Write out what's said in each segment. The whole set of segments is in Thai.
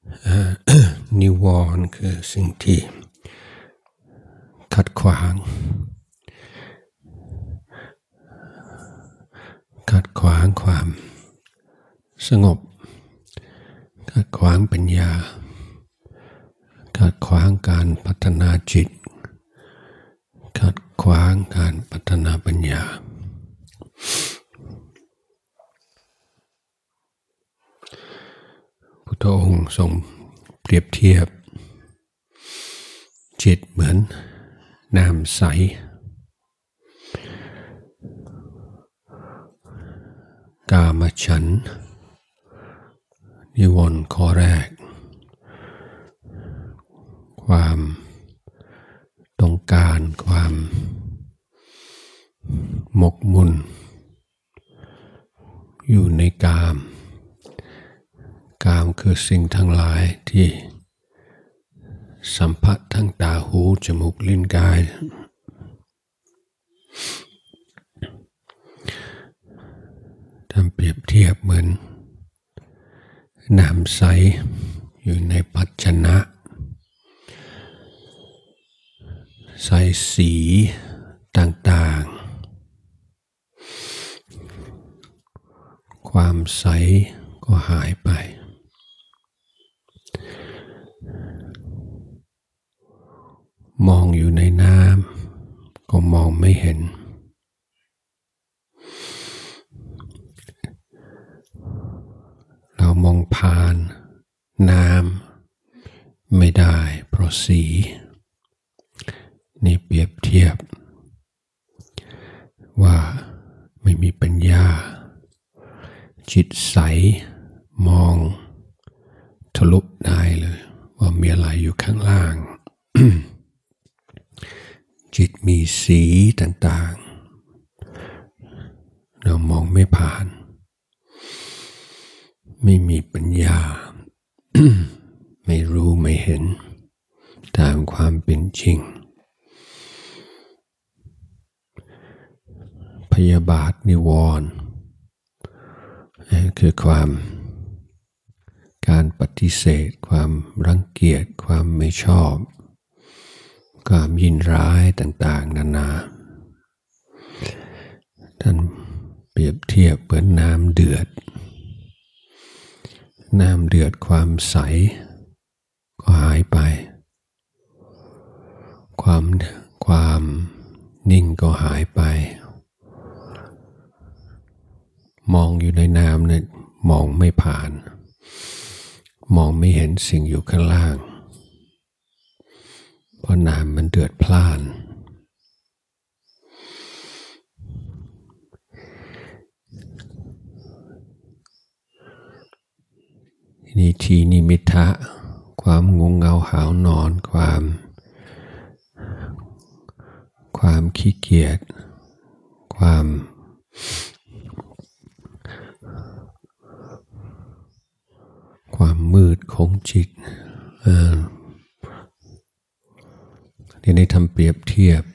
นิวรณ์คือสิ่งที่ขัดขวางความสงบขัดขวางปัญญาขัดขวางการพัฒนาจิตขัดขวางการพัฒนาปัญญาพุทธองค์ทรงเปรียบเทียบจิตเหมือนน้ำใสกามฉันท์นิวรณ์ข้อแรกความต้องการความหมกมุ่นอยู่ในกามคือสิ่งทั้งหลายที่สัมผัสทั้งตาหูจมูกลิ้นกายทำเปรียบเทียบเหมือนน้ำใสอยู่ในภาชนะใส่สีต่างๆความใสก็หายไปมองอยู่ในน้ำก็มองไม่เห็นเรามองผ่านน้ำไม่ได้เพราะสีนี่เปรียบเทียบว่าไม่มีปัญญาจิตใสมองทะลุได้เลยว่ามีอะไรอยู่ข้างล่าง จิตมีสีต่างๆเรามองไม่ผ่านไม่มีปัญญา ไม่รู้ไม่เห็นตามความเป็นจริงพยาบาทนิวรณ์คือการปฏิเสธความรังเกียจความไม่ชอบความยินร้ายต่างๆนานาท่านเปรียบเทียบเหมือนน้ำเดือดความใสก็หายไปความนิ่งก็หายไปมองอยู่ในน้ำเนี่ยมองไม่ผ่านมองไม่เห็นสิ่งอยู่ข้างล่างเพราะน้ำมันเดือดพล่านนิทีนิมิทะความง่วงเหงาหาวนอนความขี้เกียจความมืดของจิตที่ได้ทำเปรียบเทียบ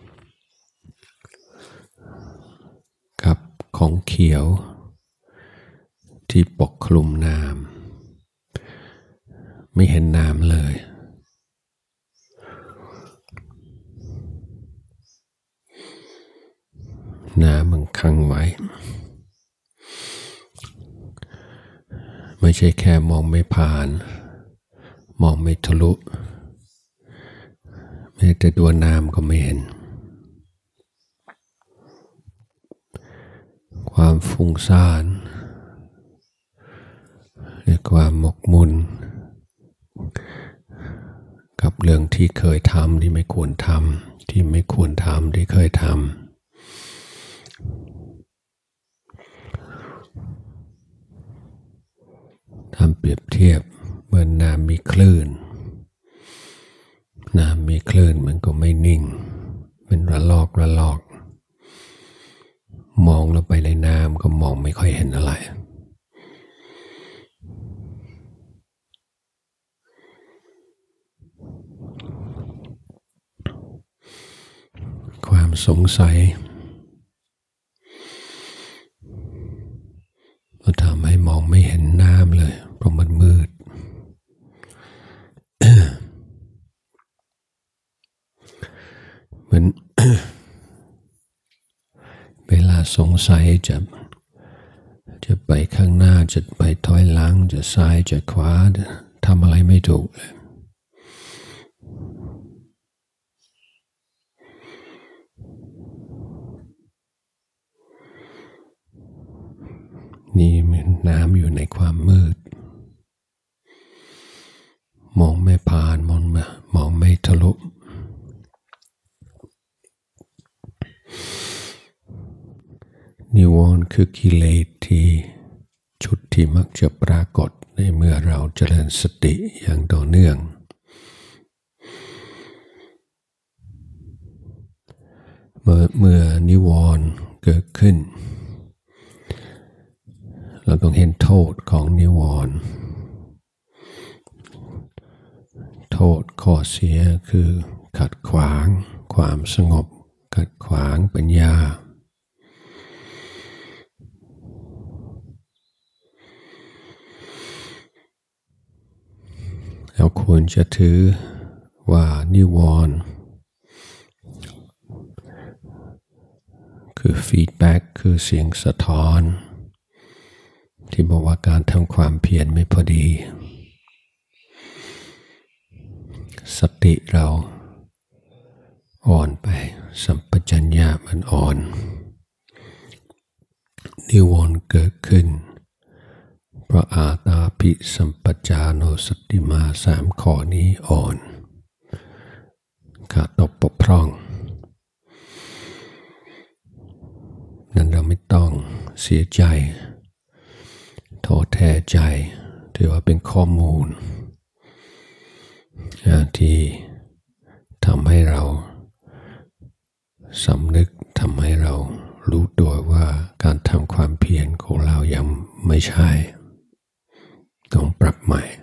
กับของเขียวที่ปกคลุมน้ำไม่เห็นน้ำเลยน้ำมันขังไว้ไม่ใช่แค่มองไม่ผ่านมองไม่ทะลุแม้แต่ตัวน้ำก็ไม่เห็นความฟุ้งซ่านหรือความหมกมุ่นกับเรื่องที่เคยทำที่ไม่ควรทำที่ไม่ควรทำที่เคยทำเปรียบเทียบเหมือนน้ำมีคลื่นมันก็ไม่นิ่งเป็นระลอกมองลงไปในน้ำก็มองไม่ค่อยเห็นอะไรความสงสัยก็ทำให้มองไม่เห็นน้ำเลยเพราะมันมืดงสัยจะไปข้างหน้าจะไปถอยหลังจะซ้ายจะขวาทำอะไรไม่ถูกเลยนี่เหมือนน้ำอยู่ในความมืดมองไม่ผ่านมองไม่ทะลุนิวรณ์คือกิเลสที่ชุดที่มักจะปรากฏในเมื่อเราเจริญสติอย่างต่อเนื่องเมื่อนิวรณ์เกิดขึ้นเราต้องเห็นโทษของนิวรณ์โทษข้อเสียคือขัดขวางความสงบขัดขวางปัญญาเราควรจะถือว่านิวรณ์คือฟีดแบ็กคือเสียงสะท้อนที่บอกว่าการทำความเพียรไม่พอดีสติเราอ่อนไปสัมปชัญญะมันอ่อนนิวรณ์เกิดขึ้นเพราะอาตาปิสัมปจาโนสติมา3 ข้อนี้อ่อนขาดตกบกพร่องนั้นเราไม่ต้องเสียใจท้อแท้ใจถือว่าเป็นข้อมูลที่ทำให้เราสำนึกทำให้เรารู้ตัวว่าการทำความเพียรของเรายังไม่ใช่ต้องปรับใหม่